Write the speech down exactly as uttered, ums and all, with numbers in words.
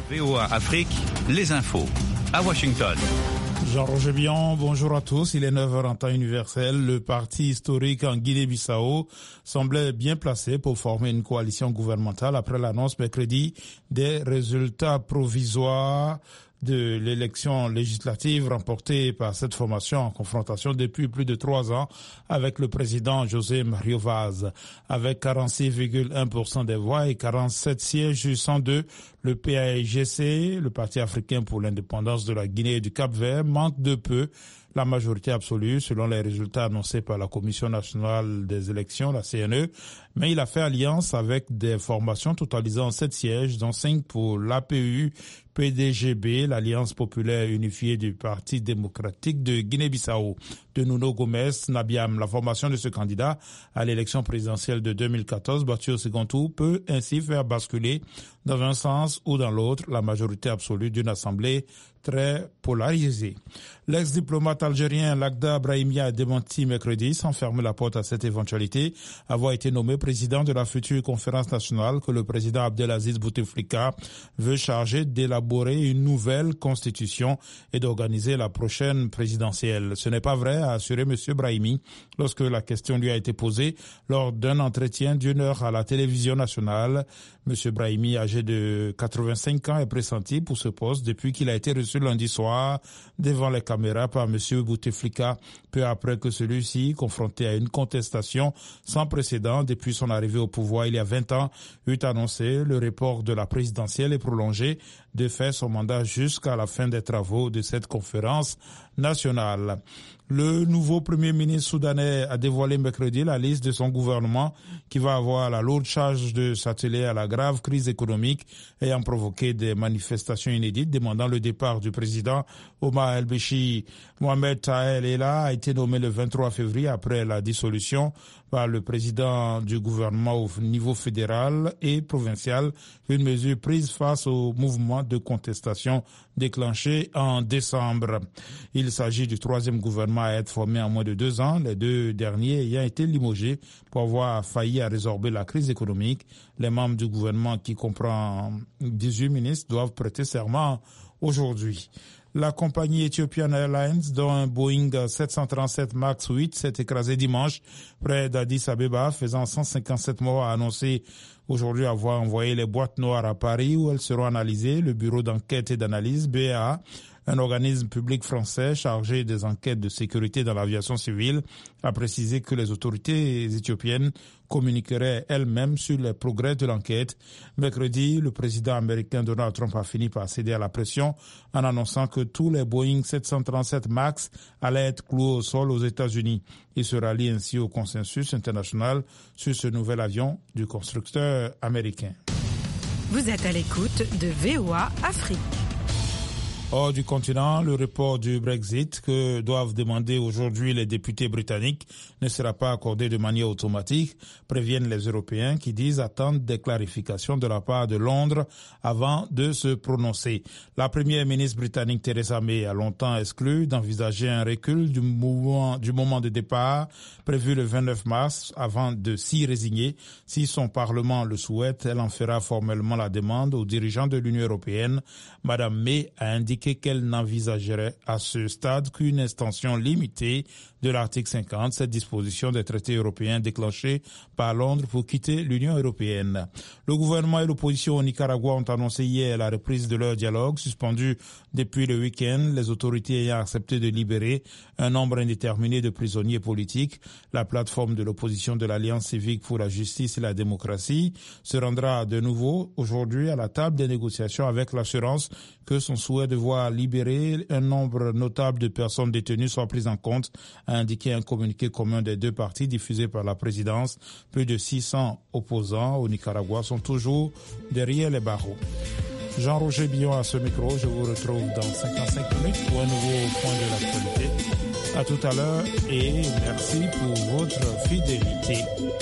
V O A Afrique, les infos. À Washington. Jean-Roger Bion, bonjour à tous. Il est neuf heures en temps universel. Le parti historique en Guinée-Bissau semblait bien placé pour former une coalition gouvernementale après l'annonce mercredi des résultats provisoires de l'élection législative remportée par cette formation en confrontation depuis plus de trois ans avec le président José Mario Vaz. Avec quarante-six virgule un pour cent des voix et quarante-sept sièges sur cent deux, le P A I G C, le Parti africain pour l'indépendance de la Guinée et du Cap-Vert, manque de peu la majorité absolue selon les résultats annoncés par la Commission nationale des élections, la C N E, mais il a fait alliance avec des formations totalisant sept sièges, dont cinq pour l'A P U, P D G B, l'Alliance populaire unifiée du Parti démocratique de Guinée-Bissau. De Nuno Gomes Nabiam, la formation de ce candidat à l'élection présidentielle de deux mille quatorze, battu au second tour, peut ainsi faire basculer dans un sens ou dans l'autre la majorité absolue d'une assemblée très polarisée. L'ex-diplomate algérien Lakhdar Brahimi a démenti mercredi, sans fermer la porte à cette éventualité, avoir été nommé président de la future conférence nationale que le président Abdelaziz Bouteflika veut charger d'élaborer une nouvelle constitution et d'organiser la prochaine présidentielle. Ce n'est pas vrai, a assuré M. Brahimi lorsque la question lui a été posée lors d'un entretien d'une heure à la télévision nationale. M. Brahimi, âgé de quatre-vingt-cinq ans, est pressenti pour ce poste depuis qu'il a été reçu lundi soir devant les caméras par M. Bouteflika, peu après que celui-ci, confronté à une contestation sans précédent depuis son arrivée au pouvoir il y a vingt ans, eut annoncé le report de la présidentielle et prolongé de fait son mandat jusqu'à la fin des travaux de cette conférence nationale. Le nouveau premier ministre soudanais a dévoilé mercredi la liste de son gouvernement qui va avoir la lourde charge de s'atteler à la grave crise économique ayant provoqué des manifestations inédites demandant le départ du président Omar el-Béchir. Mohamed Tahel Ella a été nommé le vingt-trois février après la dissolution par le président du gouvernement au niveau fédéral et provincial, une mesure prise face au mouvement de contestation déclenché en décembre. Il s'agit du troisième gouvernement à être formé en moins de deux ans, les deux derniers ayant été limogés pour avoir failli à résorber la crise économique. Les membres du gouvernement, qui comprend dix-huit ministres, doivent prêter serment aujourd'hui. La compagnie Ethiopian Airlines, dont un Boeing sept cent trente-sept max huit s'est écrasé dimanche près d'Addis Abeba, faisant cent cinquante-sept morts, a annoncé aujourd'hui avoir envoyé les boîtes noires à Paris où elles seront analysées. Le bureau d'enquête et d'analyse, B A A, un organisme public français chargé des enquêtes de sécurité dans l'aviation civile, a précisé que les autorités éthiopiennes communiqueraient elles-mêmes sur les progrès de l'enquête. Mercredi, le président américain Donald Trump a fini par céder à la pression en annonçant que tous les Boeing sept cent trente-sept max allaient être cloués au sol aux États-Unis. Il se rallie ainsi au consensus international sur ce nouvel avion du constructeur américain. Vous êtes à l'écoute de V O A Afrique. Hors du continent, le report du Brexit que doivent demander aujourd'hui les députés britanniques ne sera pas accordé de manière automatique, préviennent les Européens qui disent attendre des clarifications de la part de Londres avant de se prononcer. La première ministre britannique Theresa May a longtemps exclu d'envisager un recul du moment, du moment de départ prévu le vingt-neuf mars avant de s'y résigner. Si son Parlement le souhaite, elle en fera formellement la demande aux dirigeants de l'Union européenne. Madame May a indiqué qu'elle n'envisagerait à ce stade qu'une extension limitée de l'article cinquante, cette disposition des traités européens déclenchée par Londres pour quitter l'Union européenne. Le gouvernement et l'opposition au Nicaragua ont annoncé hier la reprise de leur dialogue, suspendu depuis le week-end, les autorités ayant accepté de libérer un nombre indéterminé de prisonniers politiques. La plateforme de l'opposition de l'Alliance civique pour la justice et la démocratie se rendra de nouveau aujourd'hui à la table des négociations avec l'assurance que son souhait de voir libérer un nombre notable de personnes détenues soit pris en compte, a indiqué un communiqué commun des deux partis diffusé par la présidence. Plus de six cents opposants au Nicaragua sont toujours derrière les barreaux. Jean-Roger Bion à ce micro. Je vous retrouve dans cinquante-cinq minutes pour un nouveau point de l'actualité. À tout à l'heure et merci pour votre fidélité.